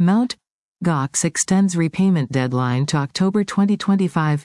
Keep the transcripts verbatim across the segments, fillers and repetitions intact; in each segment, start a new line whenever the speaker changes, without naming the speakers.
Mt. Gox extends repayment deadline to October twenty twenty-five.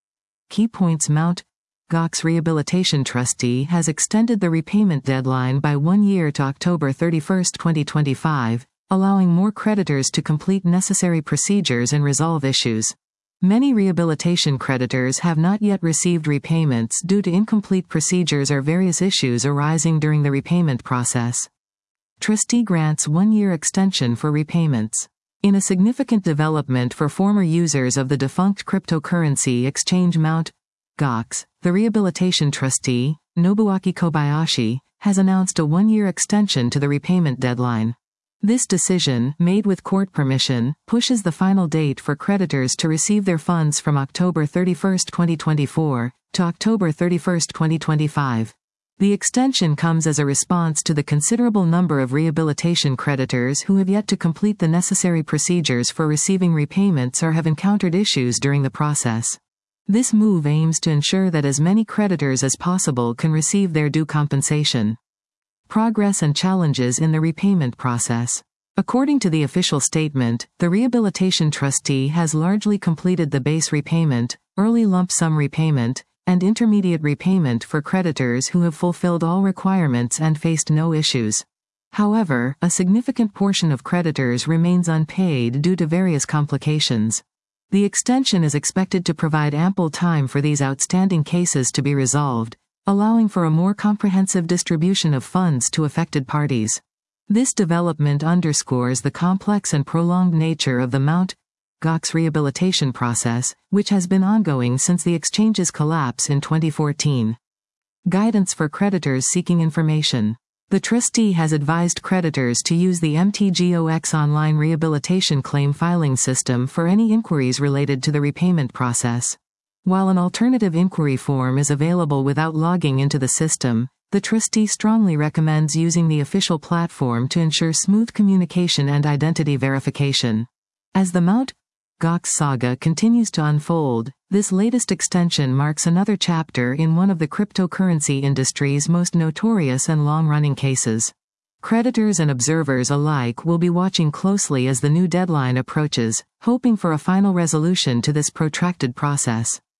Key points: Mt. Gox Rehabilitation Trustee has extended the repayment deadline by one year to October thirty-first, twenty twenty-five, allowing more creditors to complete necessary procedures and resolve issues. Many rehabilitation creditors have not yet received repayments due to incomplete procedures or various issues arising during the repayment process. Trustee grants one-year extension for repayments. In a significant development for former users of the defunct cryptocurrency exchange Mt. Gox, the Rehabilitation Trustee, Nobuaki Kobayashi, has announced a one-year extension to the repayment deadline. This decision, made with court permission, pushes the final date for creditors to receive their funds from October thirty-first, twenty twenty-four, to October thirty-first, twenty twenty-five. The extension comes as a response to the considerable number of rehabilitation creditors who have yet to complete the necessary procedures for receiving repayments or have encountered issues during the process. This move aims to ensure that as many creditors as possible can receive their due compensation. Progress and challenges in the repayment process. According to the official statement, the Rehabilitation Trustee has largely completed the base repayment, early lump sum repayment, and intermediate repayment for creditors who have fulfilled all requirements and faced no issues. However, a significant portion of creditors remains unpaid due to various complications. The extension is expected to provide ample time for these outstanding cases to be resolved, allowing for a more comprehensive distribution of funds to affected parties. This development underscores the complex and prolonged nature of the Mt. Gox rehabilitation process, which has been ongoing since the exchange's collapse in twenty fourteen. Guidance for creditors seeking information. The trustee has advised creditors to use the M T Gox online rehabilitation claim filing system for any inquiries related to the repayment process. While an alternative inquiry form is available without logging into the system, the trustee strongly recommends using the official platform to ensure smooth communication and identity verification. As the Mt. Gox saga continues to unfold, this latest extension marks another chapter in one of the cryptocurrency industry's most notorious and long-running cases. Creditors and observers alike will be watching closely as the new deadline approaches, hoping for a final resolution to this protracted process.